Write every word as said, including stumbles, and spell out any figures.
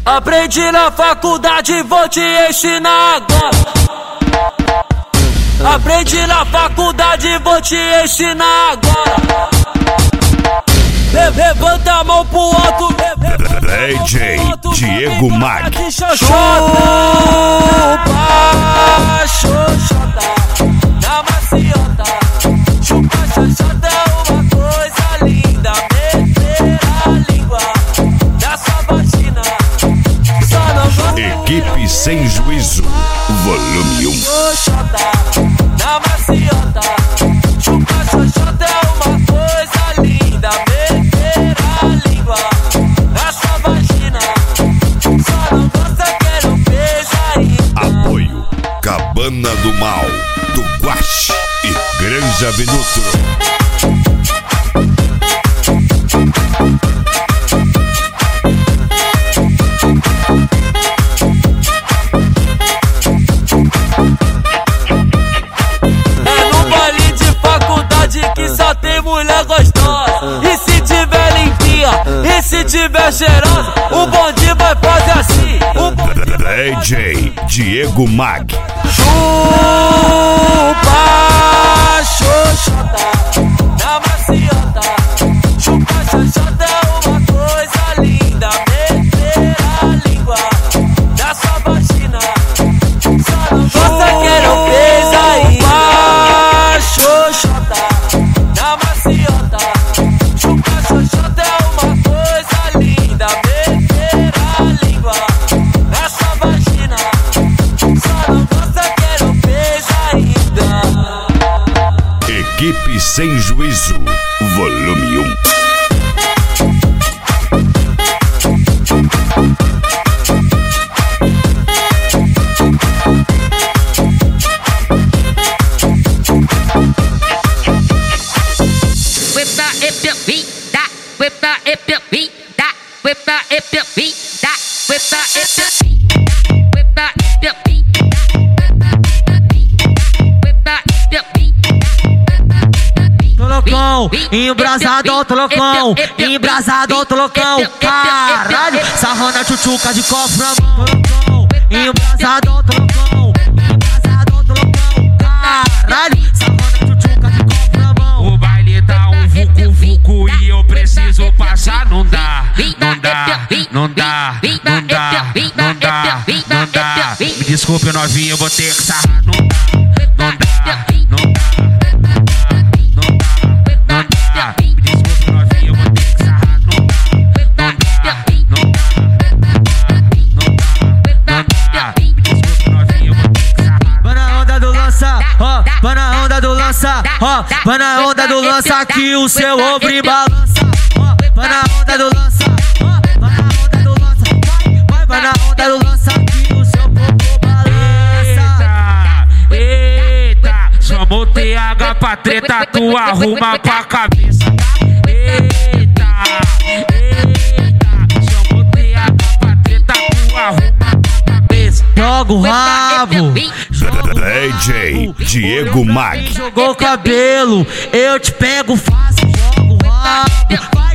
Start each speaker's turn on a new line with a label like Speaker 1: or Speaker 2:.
Speaker 1: Aprendi na faculdade, vou te ensinar agora. Aprendi na faculdade, vou te ensinar agora. Levanta a mão pro alto.
Speaker 2: D J Diego Mag.
Speaker 1: Chupa, xoxota, na maciota. Chupa, xoxota é uma coisa linda. Meter a língua na sua vagina. Só não gosta.
Speaker 2: Equipe Sem Juízo, volume um.
Speaker 1: Xoxota, na maciota. Chupa, xoxota é uma coisa linda. Meter a língua na sua vagina. Só não gosta que não beija ainda.
Speaker 2: Apoio Cabana do Mal, do Guache e Granja Venuto.
Speaker 1: Que só tem mulher gostosa. E se tiver limpinha, e se tiver cheirosa, o bonde vai fazer assim. O
Speaker 2: D J Diego Mag.
Speaker 1: Chupa, xoxota, na maciota. Chupa, xoxota é uma coisa linda. Meter a língua na sua vagina. Só não gosta que não beija ainda. Xoxota, na maciota. Chupa, xoxota é uma coisa linda. Meter a língua na sua vagina. Só não gosta que não beija ainda.
Speaker 2: Equipe Sem Juízo, volume um.
Speaker 3: Embrasado, trocão, embrasado, trocão. Caralho, sarrando a tchutchuca de cofre na mão. Embrasado, trocão, embrasado, trocão. Caralho, sarrando a tchutchuca de cofre na mão.
Speaker 4: O baile tá um vucu-vucu e eu preciso passar. Não dá, não dá, não dá, não dá, não dá, não dá. Me desculpe, novinho, eu vou ter que sarrar. Não dá, não dá, não dá.
Speaker 3: Vai na onda do lança, ó, vai na onda do lança que o seu ombro balança. Vai na onda do lança, ó, vai na onda do lança, vai, vai na onda do lança que o seu popô balança.
Speaker 4: Eita, eita, chamou T H pra treta, tu arruma pra cabeça. Eita, eita, chamou T H pra treta, tu arruma pra cabeça.
Speaker 3: Joga o rabo.
Speaker 2: D J Diego Mag.
Speaker 3: Jogou cabelo, eu te pego fácil. Joga o rabo.